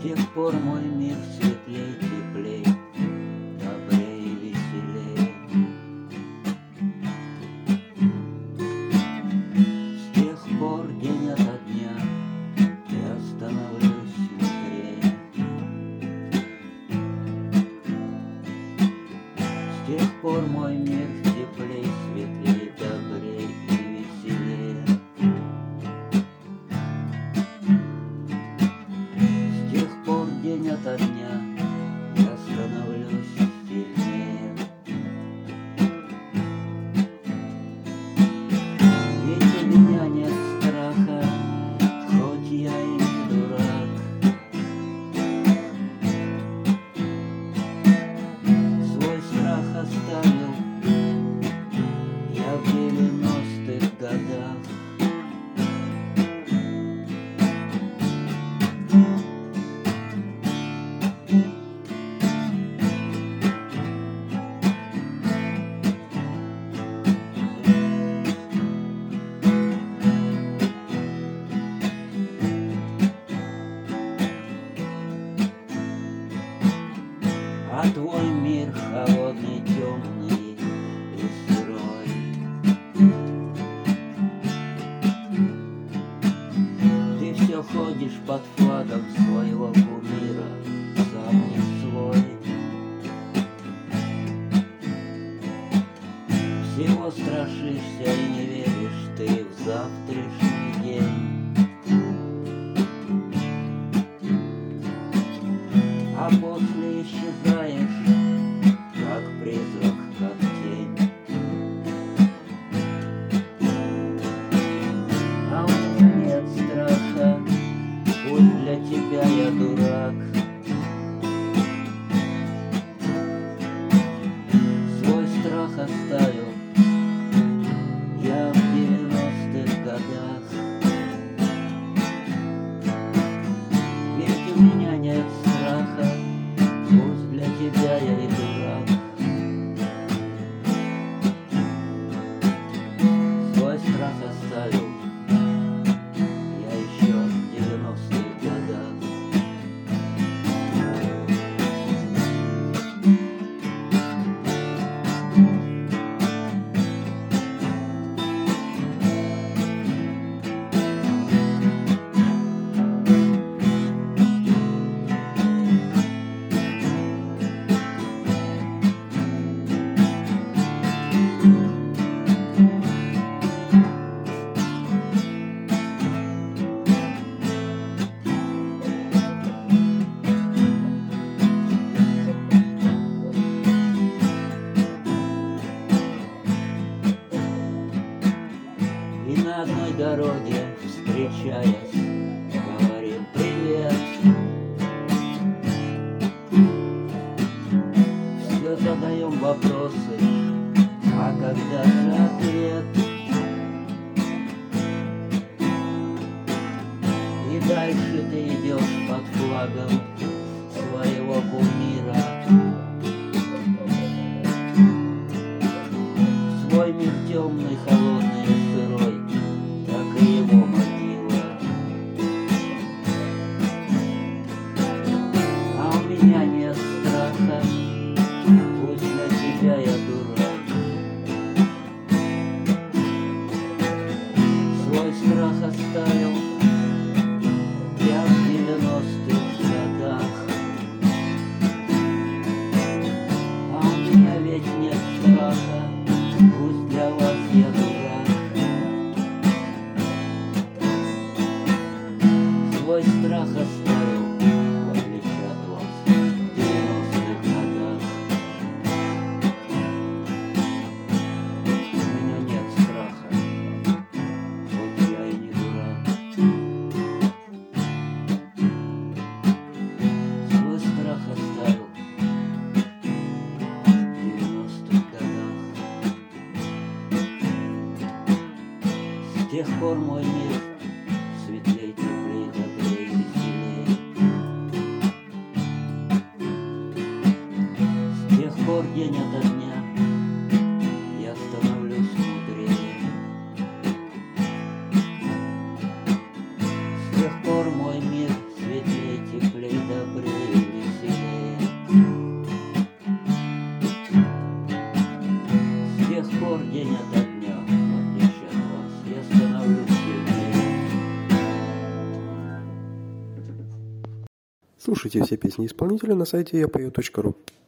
С тех пор мой мир светлей, теплей, добрей и веселей. С тех пор день ото дня я становлюсь мудрее. С тех пор мой мир теплей, светлей, добрей и веселее. С тех пор день ото дня я становлюсь сильнее. Ведь у меня нет страха, хоть я и не дурак. Свой страх оставил я в 90-х годах. А твой мир холодный, темный и сырой. Ты все ходишь под флагом своего кумира, сам не свой. Всего страшишься и не веришь ты в завтрашний день. А после исчезаешь, как призрак, как тень. А у меня нет страха, пусть для тебя я дурак. Свой страх оставил я в 90-х годах. Ведь у меня нет страха, пусть для тебя я и дурак. Свой страх оставил я еще в 90-х годах. И на одной дороге, встречаясь, говорим привет. Все задаем вопросы, а когда же ответ? И дальше ты идешь под флагом своего кумира. Свой мир темный, холодный и сырой, как и его могила. А у меня нет страха, пусть для тебя я дурак. Свой страх оставил я в 90-х годах. А у меня ведь нет страха, пусть для вас я дурак. Свой страх оставил, в отличие от вас, в 90-х годах. У меня нет страха, хоть я и не дурак. Свой страх оставил в 90-х годах. С тех пор мой мир светлей, теплей, добрей, веселей. Слушайте все песни исполнителя на сайте yapeo.ru.